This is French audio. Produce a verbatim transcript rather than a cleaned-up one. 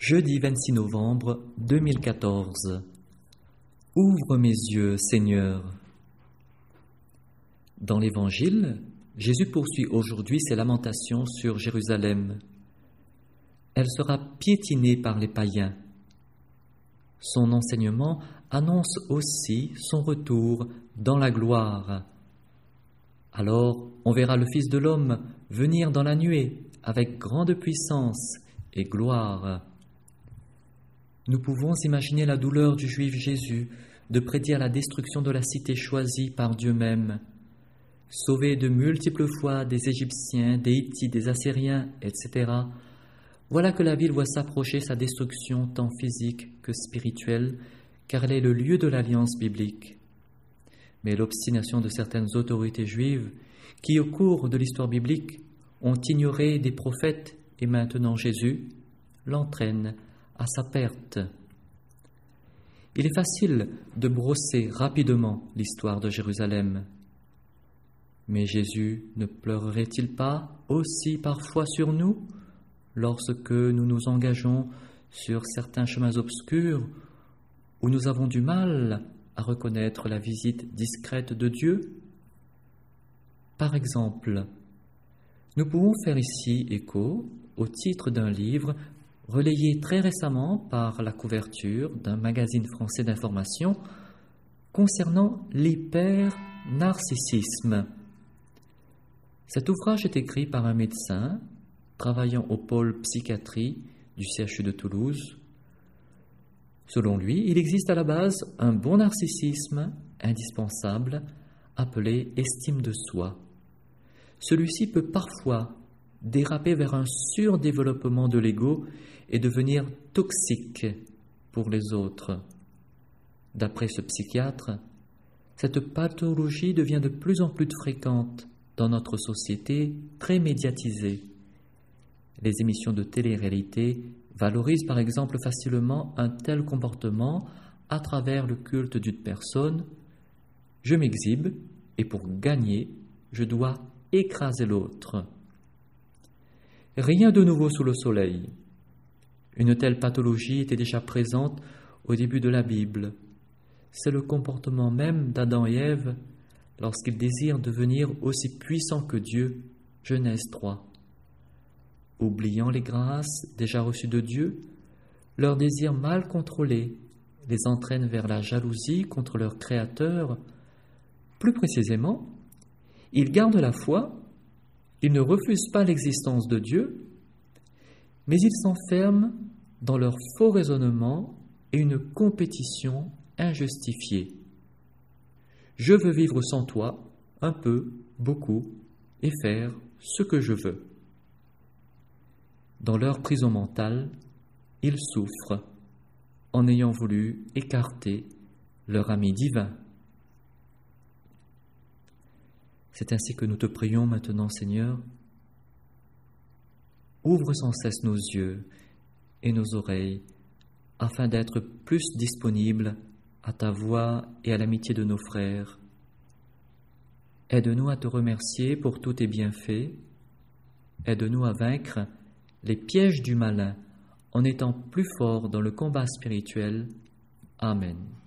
Jeudi vingt-six novembre deux mille quatorze. Ouvre mes yeux, Seigneur. Dans l'Évangile, Jésus poursuit aujourd'hui ses lamentations sur Jérusalem. Elle sera piétinée par les païens. Son enseignement annonce aussi son retour dans la gloire. Alors on verra le Fils de l'homme venir dans la nuée avec grande puissance et gloire. Nous pouvons imaginer la douleur du Juif Jésus de prédire la destruction de la cité choisie par Dieu même. Sauvé de multiples fois des Égyptiens, des Hittites, des Assyriens, et cetera, voilà que la ville voit s'approcher sa destruction tant physique que spirituelle, car elle est le lieu de l'alliance biblique. Mais l'obstination de certaines autorités juives, qui au cours de l'histoire biblique ont ignoré des prophètes et maintenant Jésus, l'entraîne à sa perte. Il est facile de brosser rapidement l'histoire de Jérusalem. Mais Jésus ne pleurerait-il pas aussi parfois sur nous lorsque nous nous engageons sur certains chemins obscurs où nous avons du mal à reconnaître la visite discrète de Dieu? Par exemple, nous pouvons faire ici écho au titre d'un livre relayé très récemment par la couverture d'un magazine français d'information concernant l'hyper-narcissisme. Cet ouvrage est écrit par un médecin travaillant au pôle psychiatrie du C H U de Toulouse. Selon lui, il existe à la base un bon narcissisme indispensable appelé estime de soi. Celui-ci peut parfois déraper vers un surdéveloppement de l'ego et devenir toxique pour les autres. D'après ce psychiatre, cette pathologie devient de plus en plus fréquente dans notre société très médiatisée. Les émissions de télé-réalité valorisent par exemple facilement un tel comportement à travers le culte d'une personne. Je m'exhibe et pour gagner, je dois écraser l'autre. Rien de nouveau sous le soleil. Une telle pathologie était déjà présente au début de la Bible. C'est le comportement même d'Adam et Ève lorsqu'ils désirent devenir aussi puissants que Dieu. Genèse trois. Oubliant les grâces déjà reçues de Dieu, leur désir mal contrôlé les entraîne vers la jalousie contre leur Créateur. Plus précisément, ils gardent la foi, ils ne refusent pas l'existence de Dieu, mais ils s'enferment dans leur faux raisonnement et une compétition injustifiée. Je veux vivre sans toi, un peu, beaucoup, et faire ce que je veux. Dans leur prison mentale, ils souffrent en ayant voulu écarter leur ami divin. C'est ainsi que nous te prions maintenant, Seigneur. Ouvre sans cesse nos yeux et nos oreilles afin d'être plus disponibles à ta voix et à l'amitié de nos frères. Aide-nous à te remercier pour tous tes bienfaits. Aide-nous à vaincre les pièges du malin en étant plus forts dans le combat spirituel. Amen.